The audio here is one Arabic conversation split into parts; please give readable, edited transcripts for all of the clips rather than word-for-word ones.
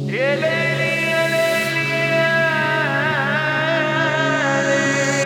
يا ليلي يا ليلي يا ليلي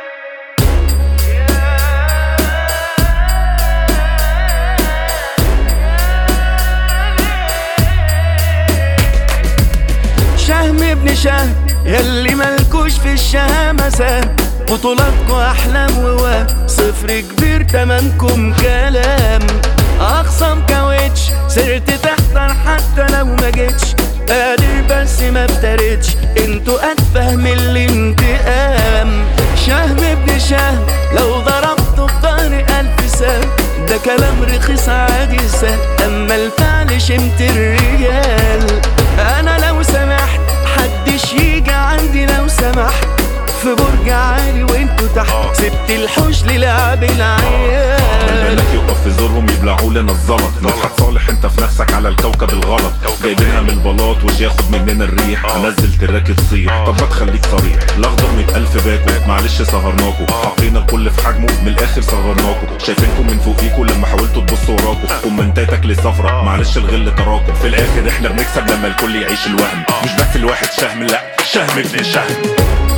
شهم ابن شهم ياللي ملكوش في الشهامة سهم، بطولاتكو أحلام ووهم، صفر كبير تمامكم كلام. أخصم كاوتش سرت تحضر حتى لو ما جيتش، قادر بس ما افترتش، انتوا أتفه من الانتقام. شهم ابن شهم لو ضربته بضهري 1000 سهم، ده كلام رخيص عادي سهل، أما الفعل شمت الرجال. أنا لو سمحت محدش يجي عندي لو سمحت، في برج عالي وانتوا تحت، سبت الحوش للعب العيال. بالك يقف في زورهم يبلعوا لنا الزلط، مدحت صالح انت في نفسك على الكوكب الغلط، جايبينها من البلاط وش ياخد مننا الريح، هنزل تراك تصيح. طب ما تخليك صريح، الاخضر 100,000 باكو، معلش سهرناكو، حطينا الكل في حجمه من الاخر صغرناكو، شايفينكم من فوقيكوا لما حاولتوا تبصوا وراكو، كومنتاتك للصفرة معلش الغل تراكم، في الاخر احنا بنكسب لما الكل يعيش الوهم، مش بس الواحد شهم، لا شهم ابن شهم.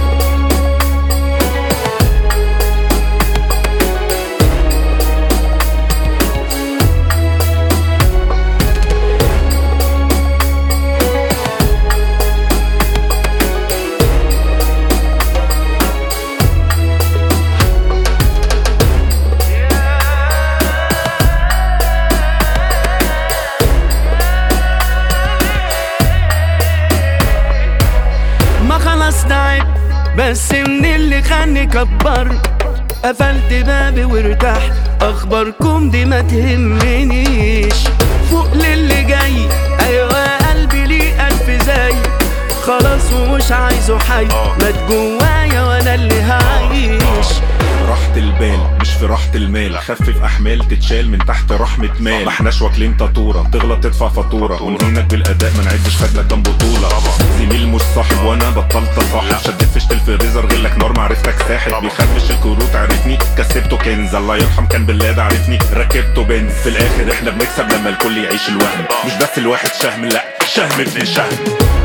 خلاص تعبت بس من اللي خاني كبر، قفلت بابي وارتحت، اخباركم دي ما تهمنيش، فوق للي جاي ايوه قلبي ليه 1000 زي، خلاص ومش عايزه حي، مات جوايا وانا اللي هعيش. راحة البال مش في راحة المال، خفف احمال تتشال من تحت رحمة مال، ما احناش واكلين تاتورة، تغلط تدفع فاتورة، ونهينك بالاداء ما نعدش خدلك كام بطولة، زميل مش صاحب وانا بطلت صاحب، شديت فشت الفريزر غيرك نار معرفتك ساحب، بيخربش الكروت عرفني كسبته كنز، الله يرحم كان بالله عرفني ركبته بنز، في الاخر احنا بنكسب لما الكل يعيش الوهم، مش بس الواحد شهم، لا شهم ابن شهم.